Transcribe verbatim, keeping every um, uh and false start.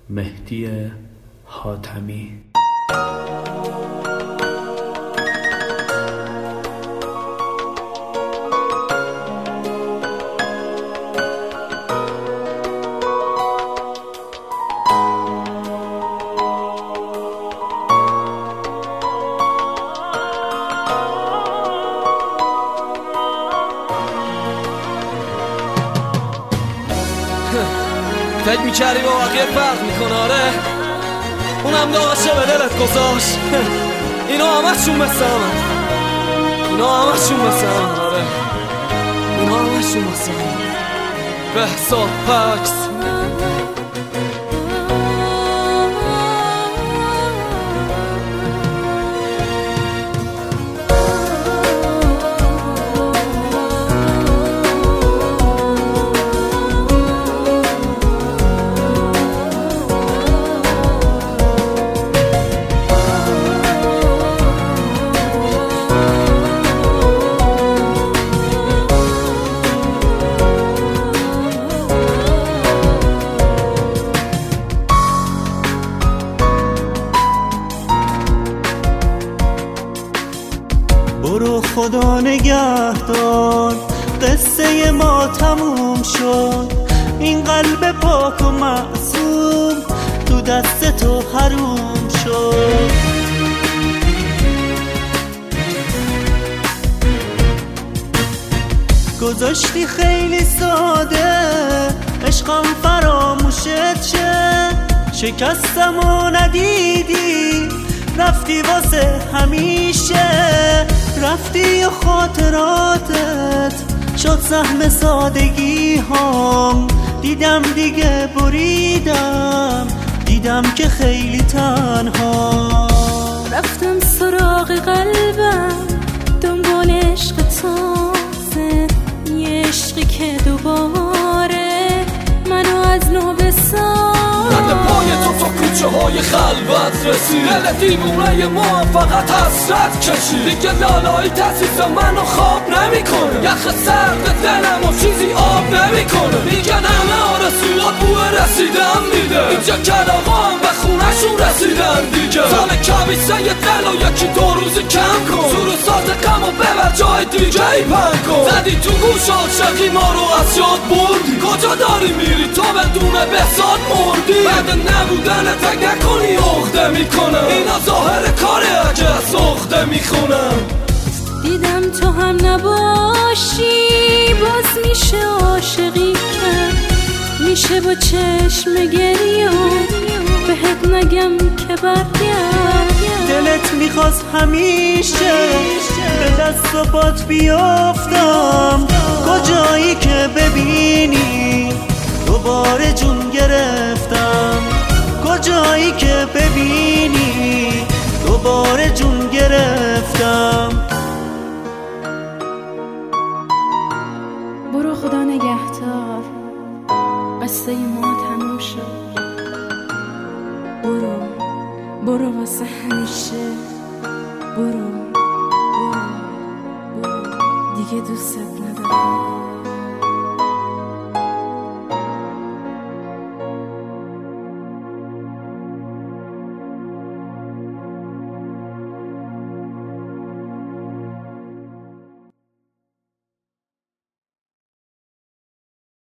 مهدی حاتمی. فکر میکردی با بقیه فرق میکنه؟ آره اونم داشته به دلت گذاشت. اینا همشون مثل همه، اینا همشون مثل همه. آره اینا همشون مثل همه. بهزاد پکس. برو خدا نگهدار، قصه ما تموم شد. این قلب پاک و معصوم تو دست تو حروم شد. گذاشتی خیلی ساده عشقم فراموشت شه. شکستم و ندیدی رفتی واسه همیشه. رفتی و خاطراتت شد سهم سادگی هم. دیدم دیگه بریدم، دیدم که خیلی تنها. رفتم سراغ قلبم دنبال عشق تازه، یه عشقی که دوباره منو از نو بسازه. رد پای تو تا کوچه های خلوت رسید. دل دیوونه ما فقط حسرت کشید. دیگه لالایی تسیز منو خواب نمی کنه. یخ سرد دلم و چیزی آب نمی کنه. میگن همه آرزوات بوه رسیدن میده. اینجا کلاغا هم به خونشون رسیدن دیگه. سال کبیسه یه دل و یکی دو روزی کم کن. سور و ساز غم و ببر جای دیگه ای پن کن. زدی تو گوش عاشقی ما رو از یاد بردی. کجا داری میری تو بدون بهزاد مردی. بعد نبودنت اگه نکنی عقده میکنم. اینا ظاهر کاره اگه از عقده میخونم. دیدم تو هم نباشی باز میشه عاشقی کرد. میشه با چشم گریه بهت نگم که برگرد. دلت میخواست همیشه به دست و پات بیافتم. کجایی که ببینی دوباره جون گرفتم. کجایی که ببینی دوباره جون گرفتم. برو خدا نگهدار، قصه ما تموم شد. برو برو واسه همیشه. برو برو برو دیگه دوست ندارم.